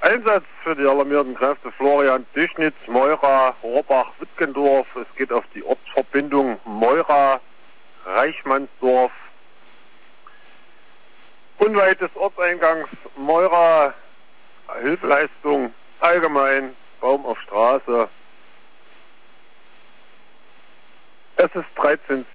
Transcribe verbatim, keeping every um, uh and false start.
Einsatz für die alarmierten Kräfte Florian Düchnitz, Meura, Rohrbach-Wittgendorf. Es geht auf die Ortsverbindung Meura-Reichmannsdorf. Unweit des Ortseingangs Meura, Hilfeleistung allgemein, Baum auf Straße. Es ist dreizehn